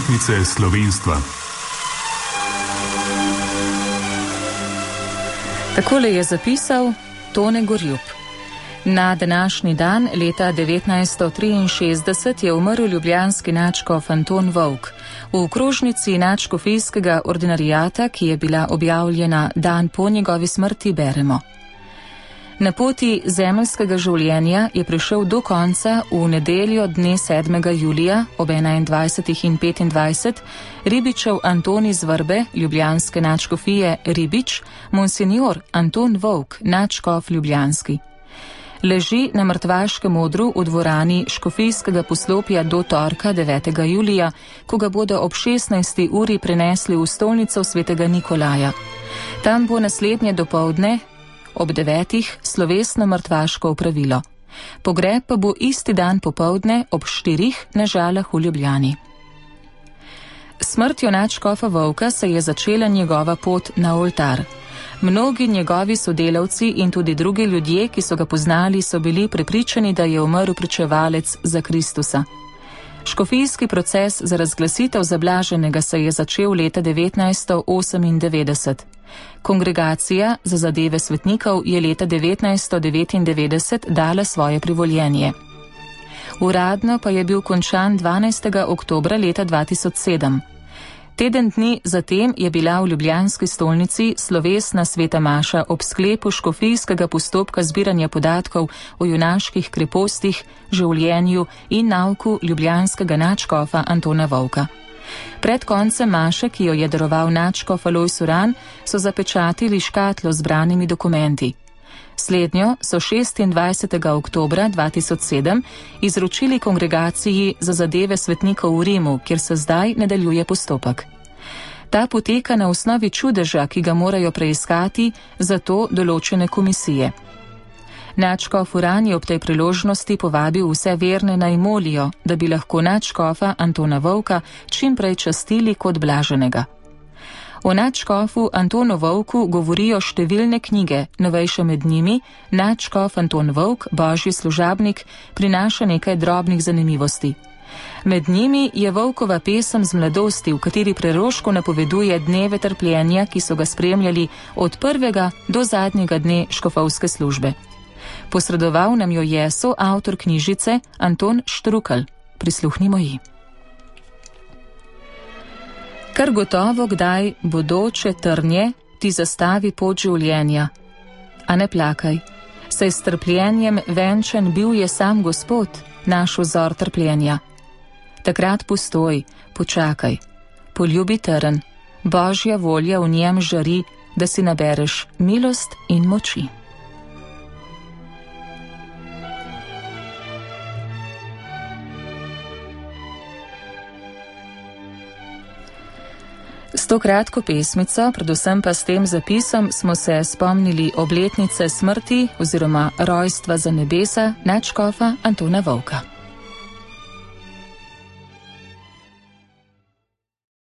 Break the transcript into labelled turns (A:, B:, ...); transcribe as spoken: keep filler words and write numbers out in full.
A: obletnice slovenstva.
B: Takole je zapisal Tone Gorjup. Na današnji dan leta devetnajststo triinšestdeset je umrl ljubljanski nadškof Anton Vovk. V okrožnici nadškofijskega ordinarijata, ki je bila objavljena dan po njegovi smrti, beremo: Na poti zemeljskega življenja je prišel do konca v nedeljo dne sedmega julija ob enaindvajsetih in petindvajset Ribičev Anton iz Vrbe, ljubljanske nadškofije Ribič, monsinjor Anton Vovk, nadškof ljubljanski. Leži na mrtvaškem odru v dvorani škofijskega poslopja do torka devetega julija, ko ga bodo ob šestnajsti uri prenesli v stolnico svetega Nikolaja. Tam bo naslednje dopoldne ob devetih slovesno mrtvaško opravilo. Pogreb pa bo isti dan popoldne ob štirih na Žalah v Ljubljani. Smrtjo nadškofa Vovka se je začela njegova pot na oltar. Mnogi njegovi sodelavci in tudi drugi ljudje, ki so ga poznali, so bili prepričani, da je umrl pričevalec za Kristusa. Škofijski proces za razglasitev zablaženega se je začel leta devetnajststo osemindevetdeset. Kongregacija za zadeve svetnikov je leta devetnajststo devetindevetdeset dala svoje privoljenje. Uradno pa je bil končan dvanajstega oktobra leta dva tisoč sedem. Teden dni zatem je bila v ljubljanski stolnici slovesna sveta maša ob sklepu škofijskega postopka zbiranja podatkov o junaških krepostih, življenju in nauku ljubljanskega nadškofa Antona Vovka. Pred koncem maše, ki jo je daroval nadškof Alojz Uran, so zapečatili škatlo z branimi dokumenti. Slednjo so šestindvajsetega oktobra dva tisoč sedem izročili kongregaciji za zadeve svetnikov v Rimu, kjer se zdaj nadaljuje postopek. Ta poteka na osnovi čudeža, ki ga morajo preiskati, zato določene komisije. Nadškof Uran je ob tej priložnosti povabil vse verne naj molijo, da bi lahko nadškofa Antona Vovka čim prej častili kot blaženega. O nadškofu Antonu Vovku govorijo številne knjige, novejše med njimi Nadškof Anton Vovk, božji služabnik, prinaša nekaj drobnih zanimivosti. Med njimi je Vovkova pesem z mladosti, v kateri preroško napoveduje dneve trpljenja, ki so ga spremljali od prvega do zadnjega dne škofovske službe. Posredoval nam jo je soavtor knjižice Anton Štrukelj. Prisluhnimo ji. Kar gotovo kdaj bodoče trnje ti zastavi pot življenja. A ne plakaj, saj s trpljenjem venčen bil je sam Gospod, naš vzor trpljenja. Takrat postoj, počakaj, poljubi trn, Božja volja v njem žari, da si nabereš milost in moči. S to kratko pesmico, predvsem pa s tem zapisom, smo se spomnili obletnice smrti oziroma rojstva za nebesa nadškofa Antona Vovka.